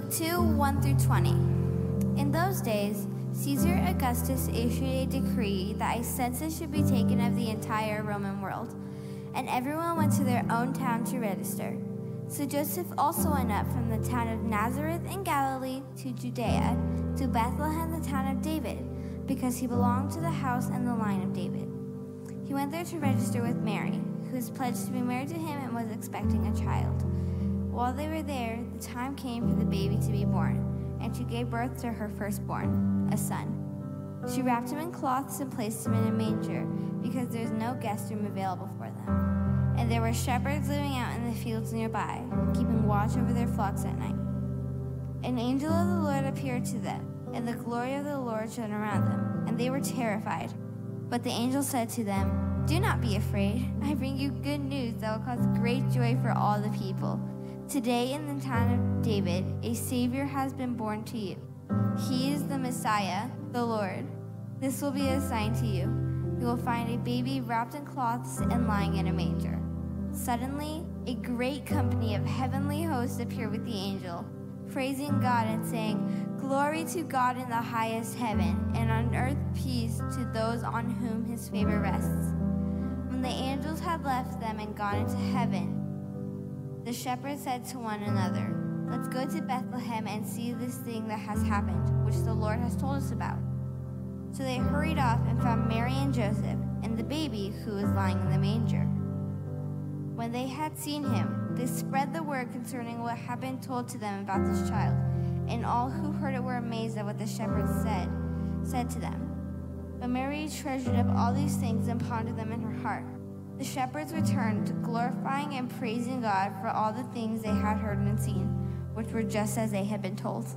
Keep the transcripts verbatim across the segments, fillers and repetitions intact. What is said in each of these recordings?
Luke two, one through twenty. In those days, Caesar Augustus issued a decree that a census should be taken of the entire Roman world, and everyone went to their own town to register. So Joseph also went up from the town of Nazareth in Galilee to Judea, to Bethlehem, the town of David, because he belonged to the house and the line of David. He went there to register with Mary, who was pledged to be married to him and was expecting a child. While they were there, the time came for the baby to be born, and she gave birth to her firstborn, a son. She wrapped him in cloths and placed him in a manger, because there was no guest room available for them. And there were shepherds living out in the fields nearby, keeping watch over their flocks at night. An angel of the Lord appeared to them, and the glory of the Lord shone around them, and they were terrified. But the angel said to them, "Do not be afraid. I bring you good news that will cause great joy for all the people. Today in the town of David, a Savior has been born to you. He is the Messiah, the Lord. This will be a sign to you. You will find a baby wrapped in cloths and lying in a manger." Suddenly, a great company of heavenly hosts appeared with the angel, praising God and saying, "Glory to God in the highest heaven, and on earth peace to those on whom his favor rests." When the angels had left them and gone into heaven, the shepherds said to one another, "Let's go to Bethlehem and see this thing that has happened, which the Lord has told us about." So they hurried off and found Mary and Joseph and the baby who was lying in the manger. When they had seen him, they spread the word concerning what had been told to them about this child, and all who heard it were amazed at what the shepherds said, said to them. But Mary treasured up all these things and pondered them in her heart. The shepherds returned, glorifying and praising God for all the things they had heard and seen, which were just as they had been told.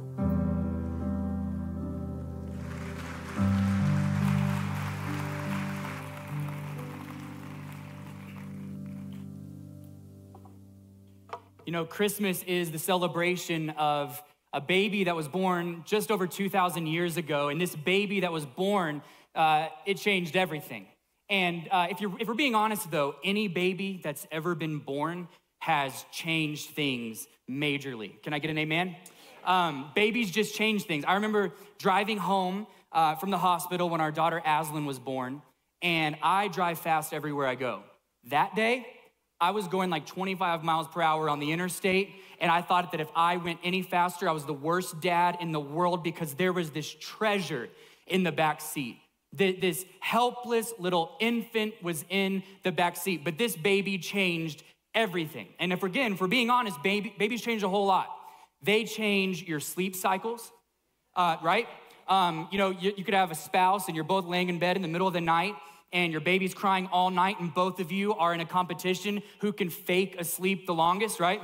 You know, Christmas is the celebration of a baby that was born just over two thousand years ago. And this baby that was born, uh, it changed everything. And uh, if, you're, if we're being honest, though, any baby that's ever been born has changed things majorly. Can I get an amen? Um, babies just change things. I remember driving home uh, from the hospital when our daughter Aslan was born, and I drive fast everywhere I go. That day, I was going like twenty-five miles per hour on the interstate, and I thought that if I went any faster, I was the worst dad in the world because there was this treasure in the back seat. This helpless little infant was in the back seat, but this baby changed everything. And if again, if we're being honest, baby, babies change a whole lot. They change your sleep cycles, uh, right? Um, you know, you, you could have a spouse and you're both laying in bed in the middle of the night and your baby's crying all night and both of you are in a competition who can fake asleep the longest, right?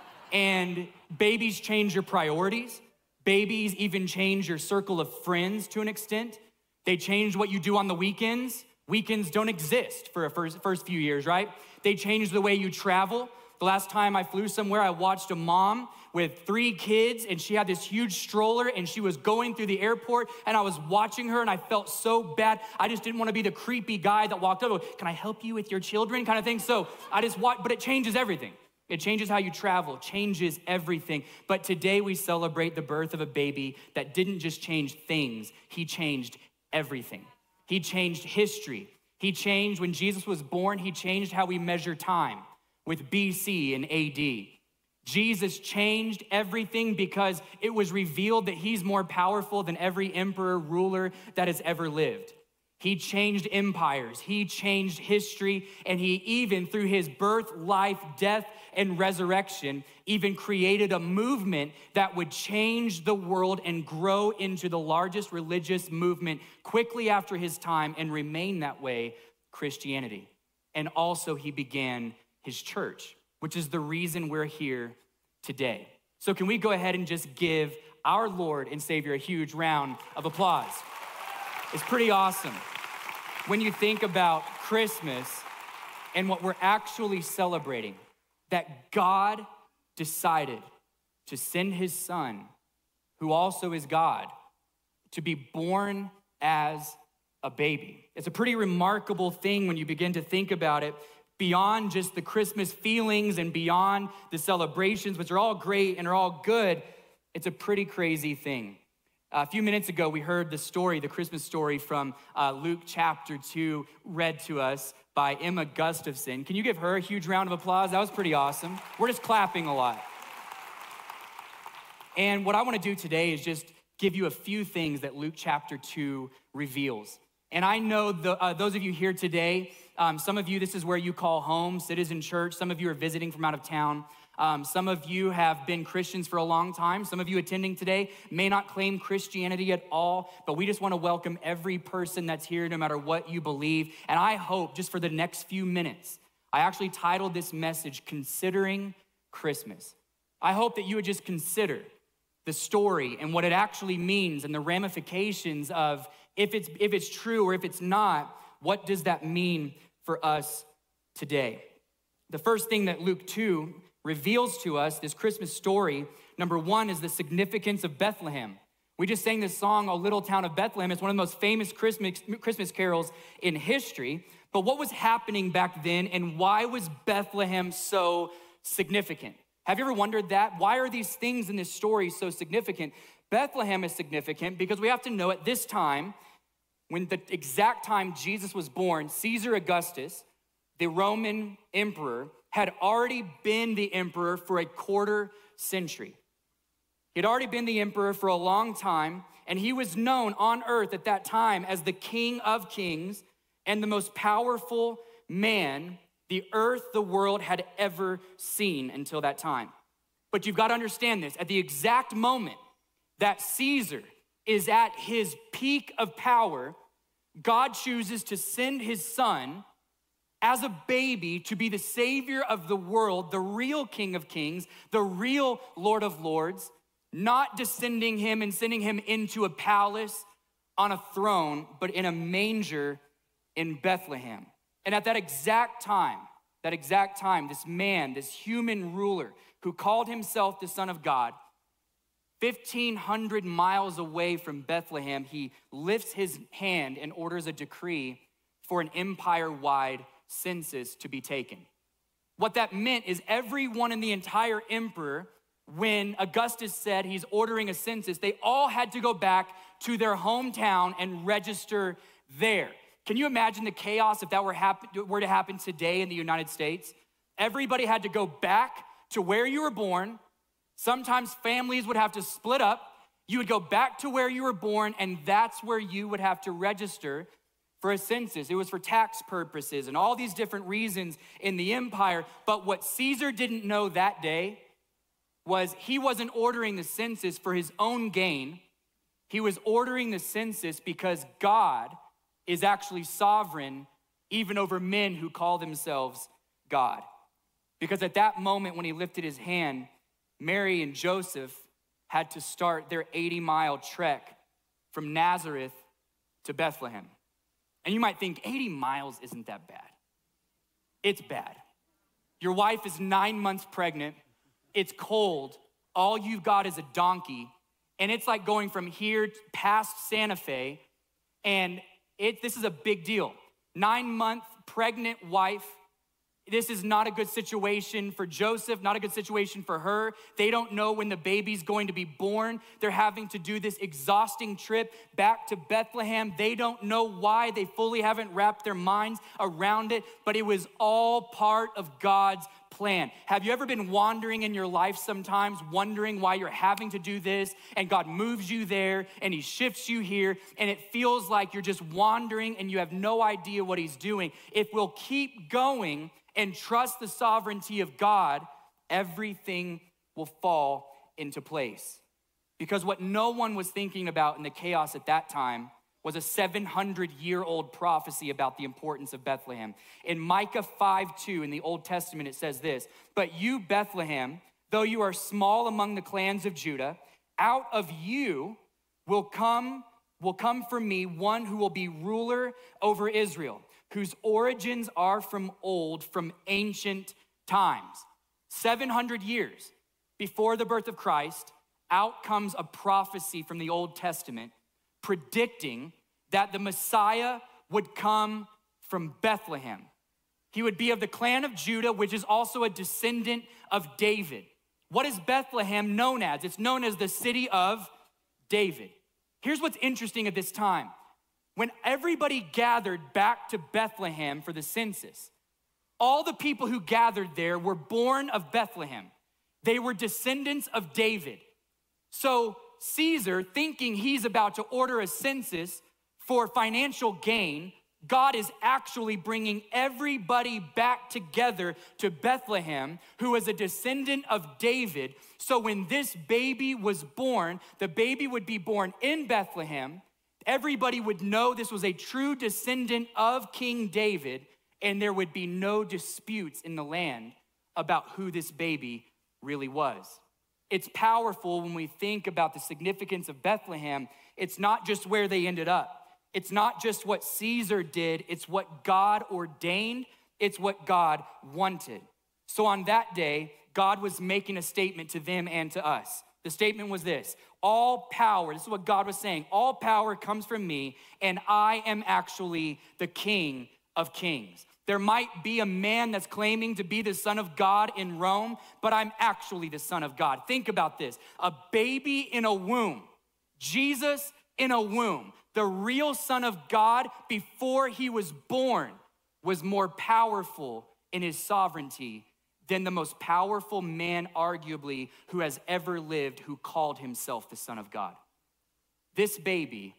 And babies change your priorities. Babies even change your circle of friends to an extent. They change what you do on the weekends. Weekends don't exist for a first, first few years, right? They change the way you travel. The last time I flew somewhere, I watched a mom with three kids and she had this huge stroller and she was going through the airport and I was watching her and I felt so bad. I just didn't want to be the creepy guy that walked over, "Can I help you with your children?" kind of thing. So I just watched, but it changes everything. It changes how you travel, changes everything. But today we celebrate the birth of a baby that didn't just change things, he changed everything. He changed history. He changed, when Jesus was born, he changed how we measure time with B C and A D. Jesus changed everything because it was revealed that he's more powerful than every emperor, ruler that has ever lived. He changed empires, he changed history, and he even, through his birth, life, death, and resurrection, even created a movement that would change the world and grow into the largest religious movement quickly after his time and remain that way, Christianity. And also he began his church, which is the reason we're here today. So can we go ahead and just give our Lord and Savior a huge round of applause? It's pretty awesome when you think about Christmas and what we're actually celebrating, that God decided to send his son, who also is God, to be born as a baby. It's a pretty remarkable thing when you begin to think about it, beyond just the Christmas feelings and beyond the celebrations, which are all great and are all good. It's a pretty crazy thing. Uh, a few minutes ago, we heard the story, the Christmas story from uh, Luke chapter two, read to us by Emma Gustafson. Can you give her a huge round of applause? That was pretty awesome. We're just clapping a lot. And what I want to do today is just give you a few things that Luke chapter two reveals. And I know the, uh, those of you here today, um, some of you, this is where you call home, Citizen Church. Some of you are visiting from out of town. Um, some of you have been Christians for a long time. Some of you attending today may not claim Christianity at all, but we just want to welcome every person that's here, no matter what you believe. And I hope just for the next few minutes, I actually titled this message, Considering Christmas. I hope that you would just consider the story and what it actually means and the ramifications of if it's, if it's true or if it's not, what does that mean for us today? The first thing that Luke two reveals to us, this Christmas story, number one, is the significance of Bethlehem. We just sang this song, O Little Town of Bethlehem. It's one of the most famous Christmas, Christmas carols in history. But what was happening back then, and why was Bethlehem so significant? Have you ever wondered that? Why are these things in this story so significant? Bethlehem is significant because we have to know at this time, when the exact time Jesus was born, Caesar Augustus, the Roman emperor, had already been the emperor for a quarter century. He had already been the emperor for a long time, and he was known on earth at that time as the King of Kings and the most powerful man the earth, the world had ever seen until that time. But you've got to understand this. At the exact moment that Caesar is at his peak of power, God chooses to send his son as a baby to be the savior of the world, the real King of Kings, the real Lord of Lords, not descending him and sending him into a palace on a throne, but in a manger in Bethlehem. And at that exact time, that exact time, this man, this human ruler who called himself the Son of God, fifteen hundred miles away from Bethlehem, he lifts his hand and orders a decree for an empire-wide census to be taken. What that meant is everyone in the entire emperor, when Augustus said he's ordering a census, they all had to go back to their hometown and register there. Can you imagine the chaos if that were, happen, were to happen today in the United States? Everybody had to go back to where you were born. Sometimes families would have to split up. You would go back to where you were born, and that's where you would have to register for a census. It was for tax purposes and all these different reasons in the empire. But what Caesar didn't know that day was he wasn't ordering the census for his own gain. He was ordering the census because God is actually sovereign even over men who call themselves God. Because at that moment when he lifted his hand, Mary and Joseph had to start their eighty mile trek from Nazareth to Bethlehem. And you might think eighty miles isn't that bad. It's bad. Your wife is nine months pregnant. It's cold. All you've got is a donkey. And it's like going from here past Santa Fe, and It, this is a big deal. Nine-month pregnant wife. This is not a good situation for Joseph, not a good situation for her. They don't know when the baby's going to be born. They're having to do this exhausting trip back to Bethlehem. They don't know why. They fully haven't wrapped their minds around it, but it was all part of God's plan. Have you ever been wandering in your life sometimes, wondering why you're having to do this, and God moves you there, and he shifts you here, and it feels like you're just wandering and you have no idea what he's doing? If we'll keep going and trust the sovereignty of God, everything will fall into place. Because what no one was thinking about in the chaos at that time was a seven hundred year old prophecy about the importance of Bethlehem. In Micah five two in the Old Testament, it says this: "But you, Bethlehem, though you are small among the clans of Judah, out of you will come, will come for me one who will be ruler over Israel, whose origins are from old, from ancient times." seven hundred years before the birth of Christ, out comes a prophecy from the Old Testament predicting that the Messiah would come from Bethlehem. He would be of the clan of Judah, which is also a descendant of David. What is Bethlehem known as? It's known as the city of David. Here's what's interesting at this time. When everybody gathered back to Bethlehem for the census, all the people who gathered there were born of Bethlehem. They were descendants of David. So Caesar, thinking he's about to order a census for financial gain, God is actually bringing everybody back together to Bethlehem, who is a descendant of David. So when this baby was born, the baby would be born in Bethlehem. Everybody would know this was a true descendant of King David, and there would be no disputes in the land about who this baby really was. It's powerful when we think about the significance of Bethlehem. It's not just where they ended up. It's not just what Caesar did. It's what God ordained. It's what God wanted. So on that day, God was making a statement to them and to us. The statement was this: all power, this is what God was saying, all power comes from me, and I am actually the King of Kings. There might be a man that's claiming to be the Son of God in Rome, but I'm actually the Son of God. Think about this: a baby in a womb, Jesus in a womb, the real Son of God before he was born, was more powerful in his sovereignty than the most powerful man, arguably, who has ever lived, who called himself the Son of God. This baby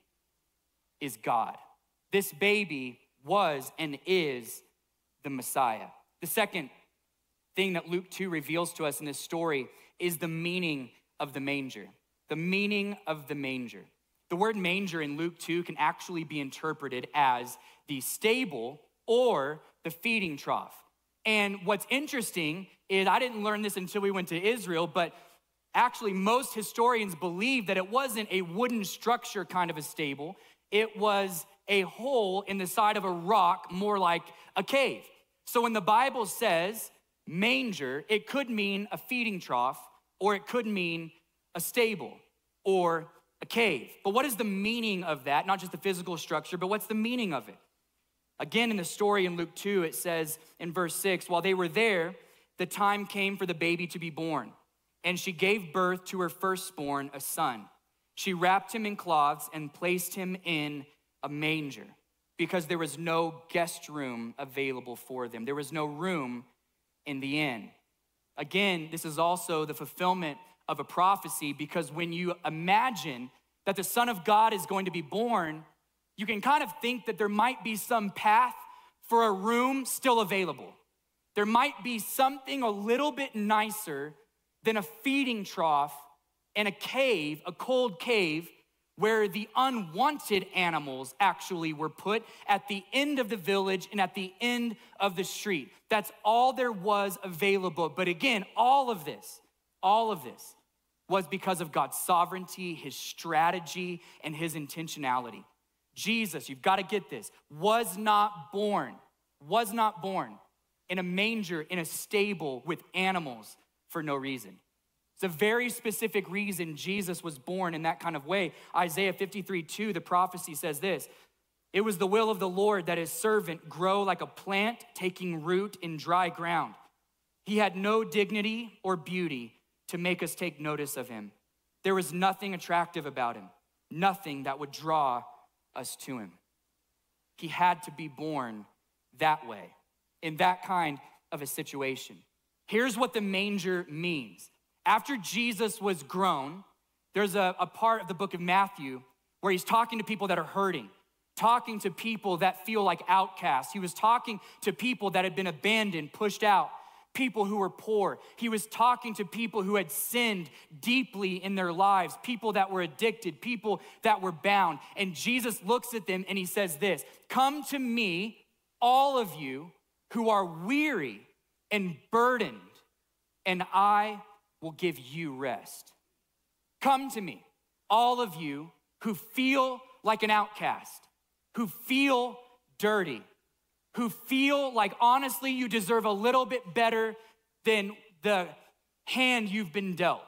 is God. This baby was and is the Messiah. The second thing that Luke two reveals to us in this story is the meaning of the manger. The meaning of the manger. The word manger in Luke two can actually be interpreted as the stable or the feeding trough. And what's interesting is, I didn't learn this until we went to Israel, but actually most historians believe that it wasn't a wooden structure kind of a stable. It was a hole in the side of a rock, more like a cave. So when the Bible says manger, it could mean a feeding trough, or it could mean a stable or a cave. But what is the meaning of that? Not just the physical structure, but what's the meaning of it? Again, in the story in Luke two, it says in verse six, while they were there, the time came for the baby to be born, and she gave birth to her firstborn, a son. She wrapped him in cloths and placed him in a manger, because there was no guest room available for them. There was no room in the inn. Again, this is also the fulfillment of a prophecy, because when you imagine that the Son of God is going to be born, you can kind of think that there might be some path for a room still available. There might be something a little bit nicer than a feeding trough and a cave, a cold cave, where the unwanted animals actually were put at the end of the village and at the end of the street. That's all there was available. But again, all of this, all of this was because of God's sovereignty, his strategy, and his intentionality. Jesus, you've got to get this, was not born, was not born in a manger, in a stable with animals for no reason. It's a very specific reason Jesus was born in that kind of way. Isaiah fifty-three two, the prophecy says this: it was the will of the Lord that his servant grow like a plant taking root in dry ground. He had no dignity or beauty to make us take notice of him. There was nothing attractive about him, nothing that would draw us to him. He had to be born that way, in that kind of a situation. Here's what the manger means. After Jesus was grown, there's a, a part of the book of Matthew where he's talking to people that are hurting, talking to people that feel like outcasts. He was talking to people that had been abandoned, pushed out, people who were poor. He was talking to people who had sinned deeply in their lives, people that were addicted, people that were bound. And Jesus looks at them and he says this: come to me, all of you who are weary and burdened, and I will give you rest. Come to me, all of you who feel like an outcast, who feel dirty, who feel like honestly you deserve a little bit better than the hand you've been dealt.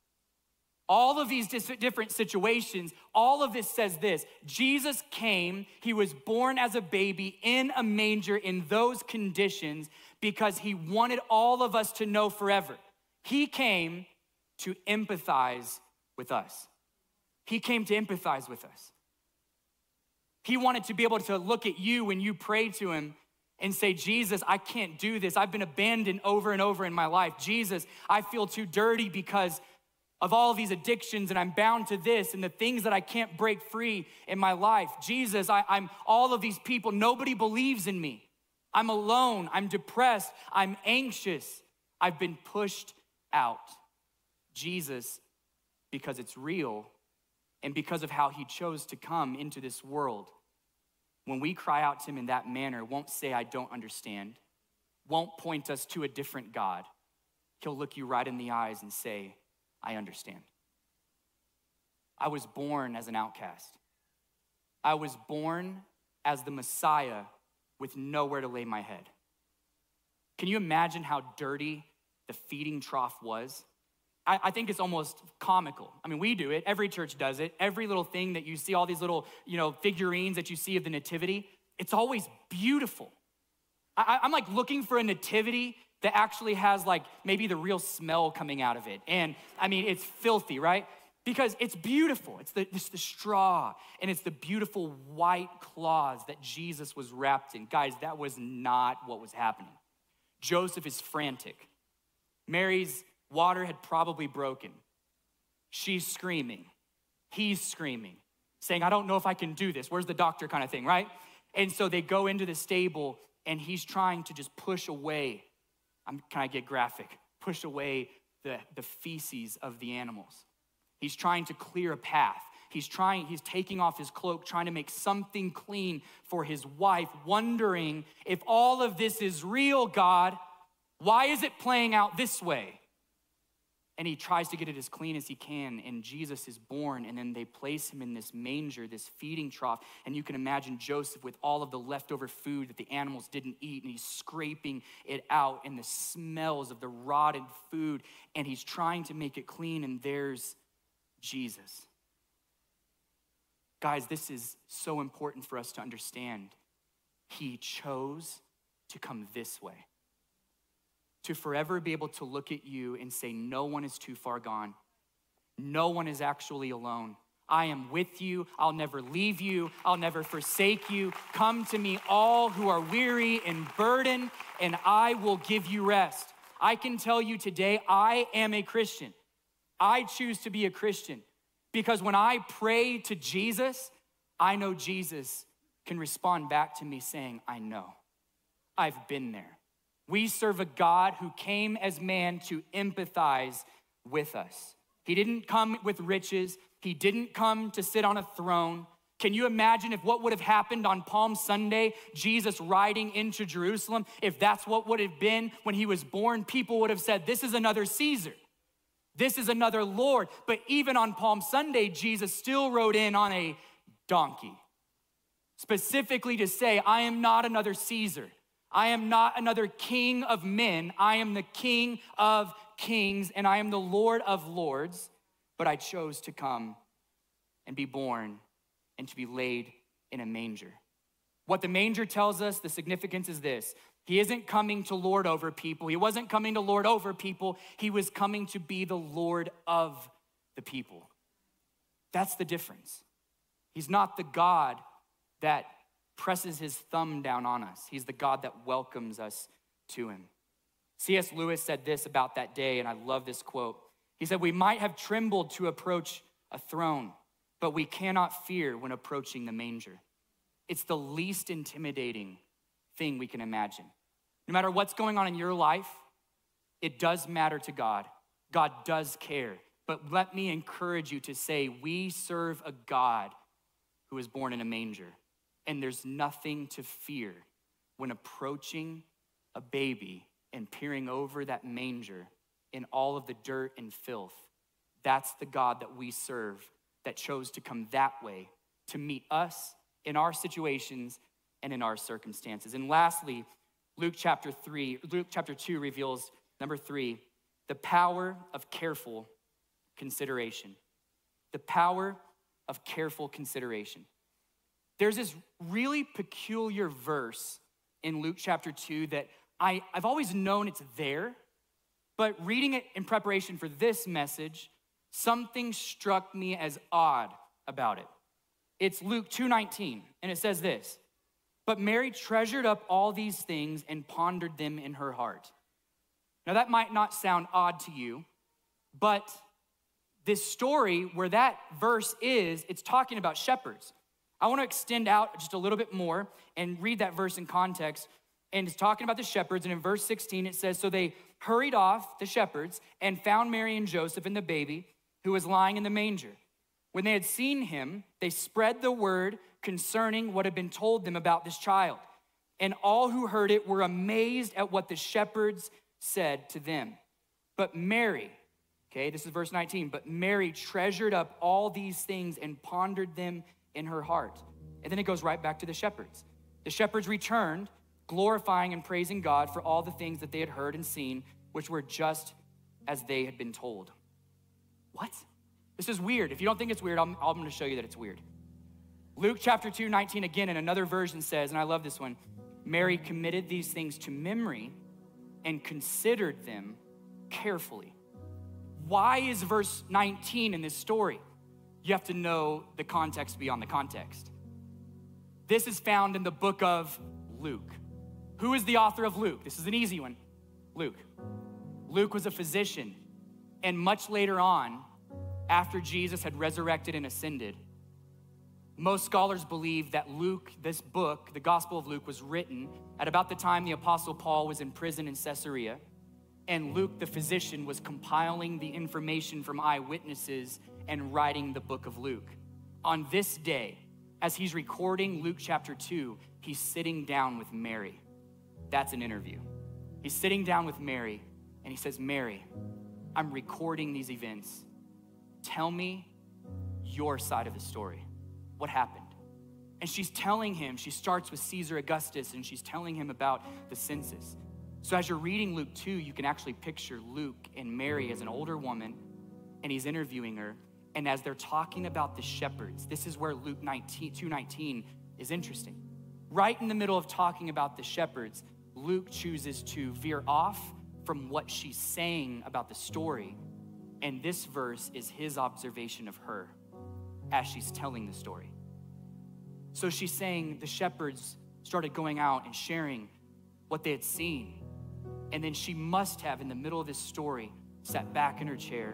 All of these different situations, all of this says this: Jesus came, he was born as a baby in a manger in those conditions because he wanted all of us to know forever. He came to empathize with us. He came to empathize with us. He wanted to be able to look at you when you pray to him and say, Jesus, I can't do this. I've been abandoned over and over in my life. Jesus, I feel too dirty because of all these addictions, and I'm bound to this and the things that I can't break free in my life. Jesus, I, I'm all of these people. Nobody believes in me. I'm alone. I'm depressed. I'm anxious. I've been pushed out. Jesus, because it's real and because of how he chose to come into this world, when we cry out to him in that manner, won't say, I don't understand, won't point us to a different God. He'll look you right in the eyes and say, I understand. I was born as an outcast. I was born as the Messiah with nowhere to lay my head. Can you imagine how dirty the feeding trough was? I, I think it's almost comical. I mean, we do it. Every church does it. Every little thing that you see, all these little, you know, figurines that you see of the nativity, it's always beautiful. I, I'm like looking for a nativity that actually has like maybe the real smell coming out of it. And I mean, it's filthy, right? Because it's beautiful. It's the, it's the straw and it's the beautiful white cloths that Jesus was wrapped in. Guys, that was not what was happening. Joseph is frantic. Mary's water had probably broken. She's screaming. He's screaming, saying, I don't know if I can do this. Where's the doctor kind of thing, right? And so they go into the stable and he's trying to just push away. I'm, can I get graphic? Push away the, the feces of the animals. He's trying to clear a path. He's trying, he's taking off his cloak, trying to make something clean for his wife, wondering if all of this is real, God, why is it playing out this way? And he tries to get it as clean as he can, and Jesus is born, and then they place him in this manger, this feeding trough, and you can imagine Joseph with all of the leftover food that the animals didn't eat, and he's scraping it out, and the smells of the rotted food, and he's trying to make it clean, and there's Jesus. Guys, this is so important for us to understand. He chose to come this way, to forever be able to look at you and say, no one is too far gone. No one is actually alone. I am with you. I'll never leave you. I'll never forsake you. Come to me, all who are weary and burdened, and I will give you rest. I can tell you today, I am a Christian. I choose to be a Christian because when I pray to Jesus, I know Jesus can respond back to me saying, I know. I've been there. We serve a God who came as man to empathize with us. He didn't come with riches. He didn't come to sit on a throne. Can you imagine if what would have happened on Palm Sunday, Jesus riding into Jerusalem, if that's what would have been when he was born? People would have said, this is another Caesar. This is another Lord. But even on Palm Sunday, Jesus still rode in on a donkey, specifically to say, I am not another Caesar. I am not another king of men. I am the King of kings, and I am the Lord of lords, but I chose to come and be born and to be laid in a manger. What the manger tells us, the significance is this. He isn't coming to lord over people. He wasn't coming to lord over people. He was coming to be the Lord of the people. That's the difference. He's not the God that presses his thumb down on us. He's the God that welcomes us to him. C S Lewis said this about that day, and I love this quote. He said, we might have trembled to approach a throne, but we cannot fear when approaching the manger. It's the least intimidating thing we can imagine. No matter what's going on in your life, it does matter to God. God does care. But let me encourage you to say, we serve a God who was born in a manger. And there's nothing to fear when approaching a baby and peering over that manger in all of the dirt and filth. That's the God that we serve, that chose to come that way to meet us in our situations and in our circumstances. And lastly, Luke chapter three, Luke chapter two reveals, number three, the power of careful consideration. The power of careful consideration. There's this really peculiar verse in Luke chapter two that I, I've always known it's there, But reading it in preparation for this message, something struck me as odd about it. It's Luke two nineteen, and it says this, "But Mary treasured up all these things and pondered them in her heart." Now that might not sound odd to you, but this story where that verse is, it's talking about shepherds. I want to extend out just a little bit more and read that verse in context. And it's talking about the shepherds, and in verse sixteen it says, "So they hurried off, the shepherds, and found Mary and Joseph and the baby who was lying in the manger. When they had seen him, they spread the word concerning what had been told them about this child. And all who heard it were amazed at what the shepherds said to them. But Mary," okay, this is verse nineteen, "but Mary treasured up all these things and pondered them in her heart." And then it goes right back to the shepherds. "The shepherds returned, glorifying and praising God for all the things that they had heard and seen, which were just as they had been told." What? This is weird. If you don't think it's weird, I'm, I'm gonna show you that it's weird. Luke chapter two nineteen, again, in another version says, and I love this one, "Mary committed these things to memory and considered them carefully." Why is verse nineteen in this story? You have to know the context beyond the context. This is found in the book of Luke. Who is the author of Luke? This is an easy one. Luke. Luke was a physician, and much later on, after Jesus had resurrected and ascended, most scholars believe that Luke, this book, the Gospel of Luke, was written at about the time the Apostle Paul was in prison in Caesarea, and Luke, the physician, was compiling the information from eyewitnesses and writing the book of Luke. On this day, as he's recording Luke chapter two, he's sitting down with Mary. That's an interview. He's sitting down with Mary, and he says, "Mary, I'm recording these events. Tell me your side of the story. What happened?" And she's telling him, she starts with Caesar Augustus, and she's telling him about the census. So as you're reading Luke two, you can actually picture Luke and Mary as an older woman, and he's interviewing her. And as they're talking about the shepherds, this is where Luke two nineteen is interesting. Right in the middle of talking about the shepherds, Luke chooses to veer off from what she's saying about the story. And this verse is his observation of her as she's telling the story. So she's saying the shepherds started going out and sharing what they had seen. And then she must have, in the middle of this story, sat back in her chair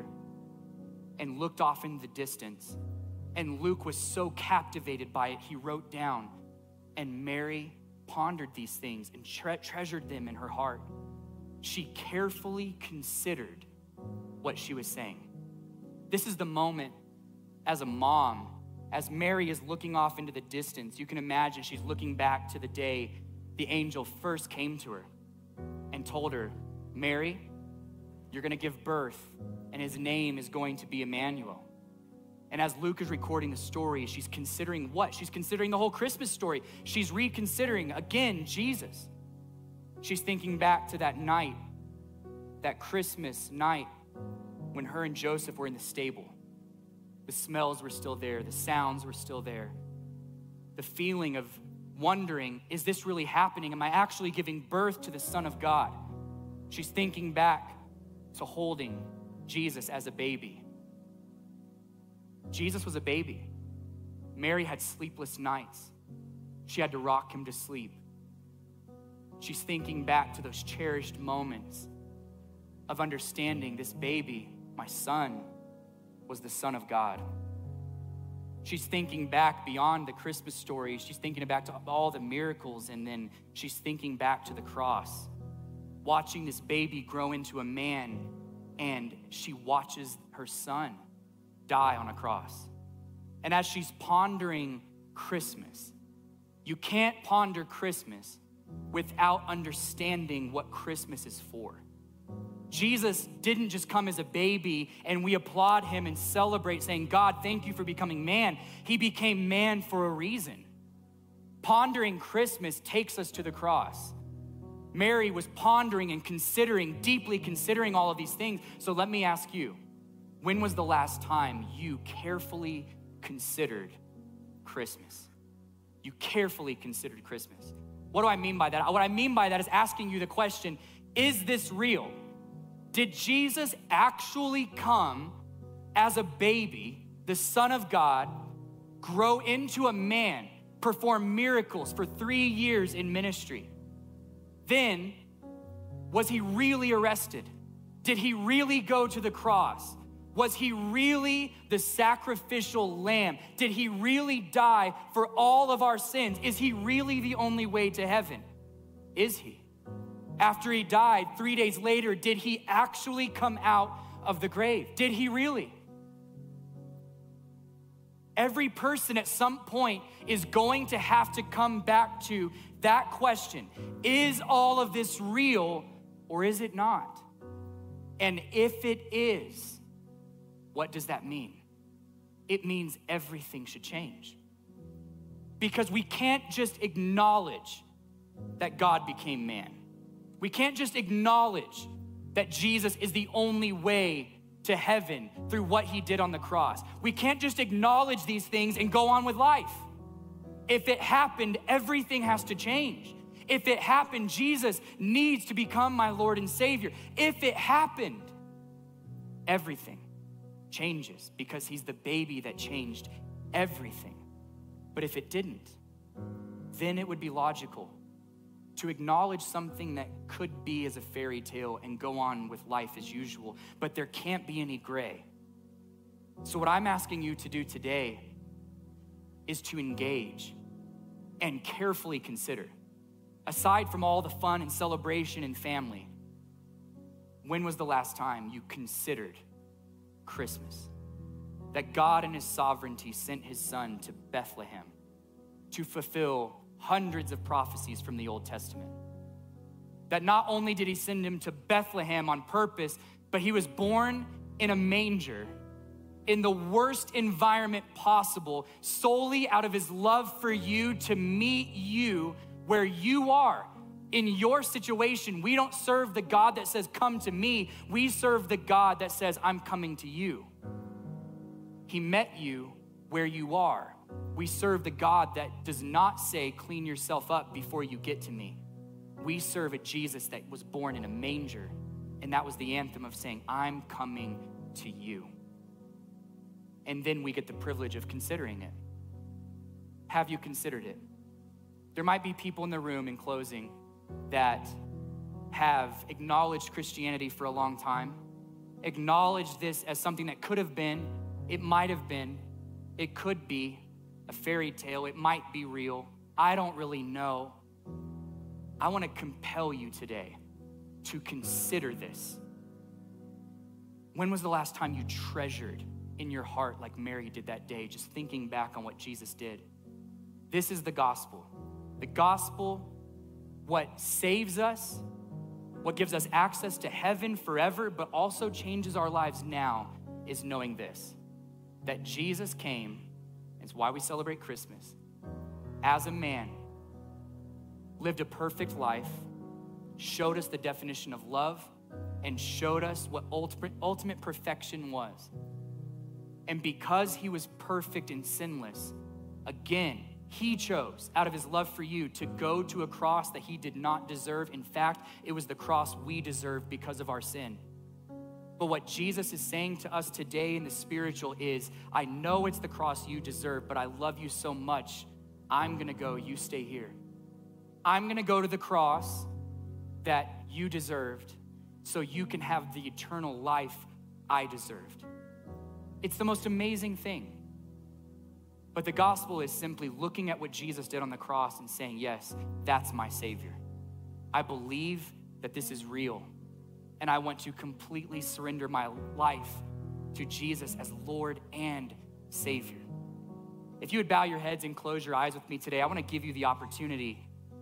and looked off in the distance. And Luke was so captivated by it, he wrote down, "And Mary pondered these things and tre- treasured them in her heart." She carefully considered what she was saying. This is the moment as a mom, as Mary is looking off into the distance, you can imagine she's looking back to the day the angel first came to her and told her, "Mary, you're gonna give birth, and his name is going to be Emmanuel." And as Luke is recording the story, she's considering what? She's considering the whole Christmas story. She's reconsidering, again, Jesus. She's thinking back to that night, that Christmas night, when her and Joseph were in the stable. The smells were still there. The sounds were still there. The feeling of wondering, is this really happening? Am I actually giving birth to the Son of God? She's thinking back to holding Jesus as a baby. Jesus was a baby. Mary had sleepless nights. She had to rock him to sleep. She's thinking back to those cherished moments of understanding this baby, my son, was the Son of God. She's thinking back beyond the Christmas story. She's thinking back to all the miracles, and then she's thinking back to the cross, watching this baby grow into a man, and she watches her son die on a cross. And as she's pondering Christmas, you can't ponder Christmas without understanding what Christmas is for. Jesus didn't just come as a baby and we applaud him and celebrate saying, "God, thank you for becoming man." He became man for a reason. Pondering Christmas takes us to the cross. Mary was pondering and considering, deeply considering all of these things. So let me ask you, when was the last time you carefully considered Christmas? You carefully considered Christmas. What do I mean by that? What I mean by that is asking you the question, is this real? Did Jesus actually come as a baby, the Son of God, grow into a man, perform miracles for three years in ministry? Then, was he really arrested? Did he really go to the cross? Was he really the sacrificial lamb? Did he really die for all of our sins? Is he really the only way to heaven? Is he? After he died, three days later, did he actually come out of the grave? Did he really? Every person at some point is going to have to come back to that question. Is all of this real or is it not? And if it is, what does that mean? It means everything should change. Because we can't just acknowledge that God became man. We can't just acknowledge that Jesus is the only way to heaven through what he did on the cross. We can't just acknowledge these things and go on with life. If it happened, everything has to change. If it happened, Jesus needs to become my Lord and Savior. If it happened, everything changes because he's the baby that changed everything. But if it didn't, then it would be logical to acknowledge something that could be as a fairy tale and go on with life as usual, but there can't be any gray. So what I'm asking you to do today is to engage and carefully consider, aside from all the fun and celebration and family, when was the last time you considered Christmas? That God in his sovereignty sent his son to Bethlehem to fulfill hundreds of prophecies from the Old Testament. That not only did he send him to Bethlehem on purpose, but he was born in a manger in the worst environment possible, solely out of his love for you, to meet you where you are. In your situation, we don't serve the God that says, come to me. We serve the God that says, I'm coming to you. He met you where you are. We serve the God that does not say, clean yourself up before you get to me. We serve a Jesus that was born in a manger, and that was the anthem of saying, I'm coming to you. And then we get the privilege of considering it. Have you considered it? There might be people in the room, in closing, that have acknowledged Christianity for a long time, acknowledged this as something that could have been, it might have been, it could be a fairy tale, it might be real, I don't really know. I want to compel you today to consider this. When was the last time you treasured in your heart like Mary did that day, just thinking back on what Jesus did? This is the gospel. The gospel, what saves us, what gives us access to heaven forever, but also changes our lives now, is knowing this, that Jesus came, it's why we celebrate Christmas, as a man, lived a perfect life, showed us the definition of love, and showed us what ultimate, ultimate perfection was. And because he was perfect and sinless, again, he chose, out of his love for you, to go to a cross that he did not deserve. In fact, it was the cross we deserved because of our sin. But what Jesus is saying to us today in the spiritual is, I know it's the cross you deserve, but I love you so much, I'm gonna go, you stay here. I'm gonna go to the cross that you deserved so you can have the eternal life I deserved. It's the most amazing thing. But the gospel is simply looking at what Jesus did on the cross and saying, yes, that's my Savior. I believe that this is real. And I want to completely surrender my life to Jesus as Lord and Savior. If you would bow your heads and close your eyes with me today, I want to give you the opportunity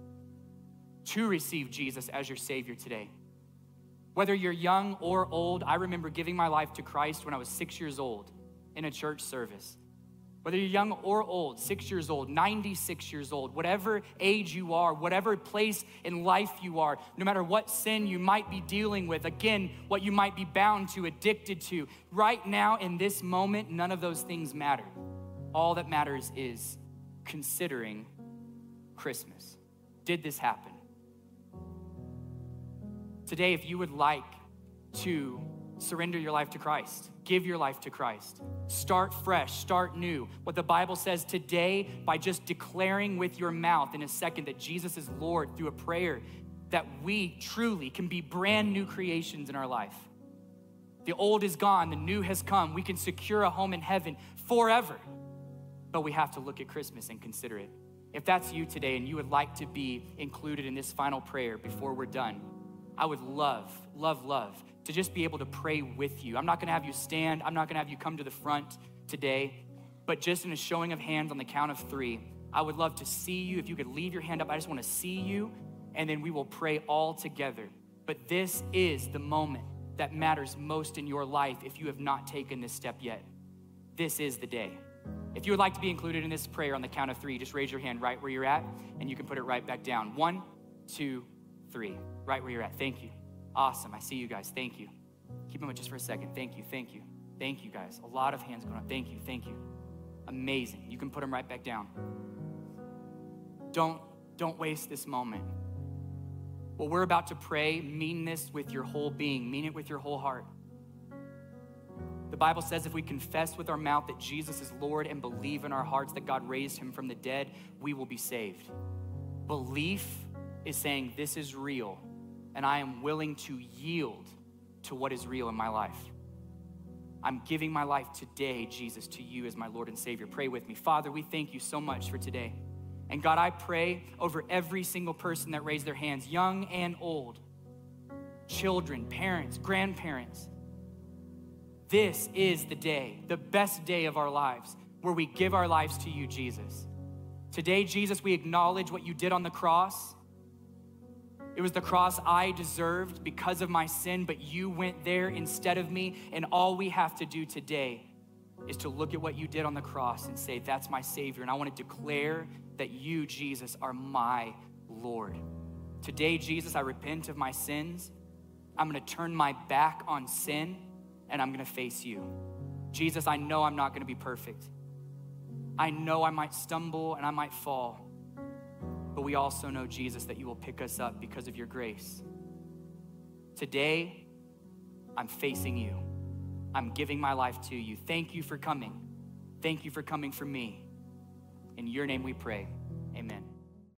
to receive Jesus as your Savior today. Whether you're young or old, I remember giving my life to Christ when I was six years old in a church service. Whether you're young or old, six years old, ninety-six years old, whatever age you are, whatever place in life you are, no matter what sin you might be dealing with, again, what you might be bound to, addicted to, right now in this moment, none of those things matter. All that matters is considering Christmas. Did this happen? Today, if you would like to surrender your life to Christ. Give your life to Christ. Start fresh, start new. What the Bible says today, by just declaring with your mouth in a second that Jesus is Lord through a prayer, that we truly can be brand new creations in our life. The old is gone, the new has come. We can secure a home in heaven forever. But we have to look at Christmas and consider it. If that's you today and you would like to be included in this final prayer before we're done, I would love, love, love to just be able to pray with you. I'm not gonna have you stand. I'm not gonna have you come to the front today, but just in a showing of hands on the count of three, I would love to see you. If you could leave your hand up, I just wanna see you, and then we will pray all together. But this is the moment that matters most in your life if you have not taken this step yet. This is the day. If you would like to be included in this prayer on the count of three, just raise your hand right where you're at, and you can put it right back down. One, two, three, right where you're at. Thank you. Awesome, I see you guys, thank you. Keep them up just for a second. Thank you, thank you. Thank you guys, a lot of hands going up. Thank you, thank you. Amazing, you can put them right back down. Don't, don't waste this moment. What we're about to pray, mean this with your whole being, mean it with your whole heart. The Bible says if we confess with our mouth that Jesus is Lord and believe in our hearts that God raised him from the dead, we will be saved. Belief is saying this is real and I am willing to yield to what is real in my life. I'm giving my life today, Jesus, to you as my Lord and Savior. Pray with me. Father, we thank you so much for today. And God, I pray over every single person that raised their hands, young and old, children, parents, grandparents. This is the day, the best day of our lives, where we give our lives to you, Jesus. Today, Jesus, we acknowledge what you did on the cross. It was the cross I deserved because of my sin, but you went there instead of me, and all we have to do today is to look at what you did on the cross and say, that's my Savior, and I want to declare that you, Jesus, are my Lord. Today, Jesus, I repent of my sins. I'm gonna turn my back on sin, and I'm gonna face you. Jesus, I know I'm not gonna be perfect. I know I might stumble and I might fall, but we also know, Jesus, that you will pick us up because of your grace. Today, I'm facing you. I'm giving my life to you. Thank you for coming. Thank you for coming for me. In your name we pray, amen.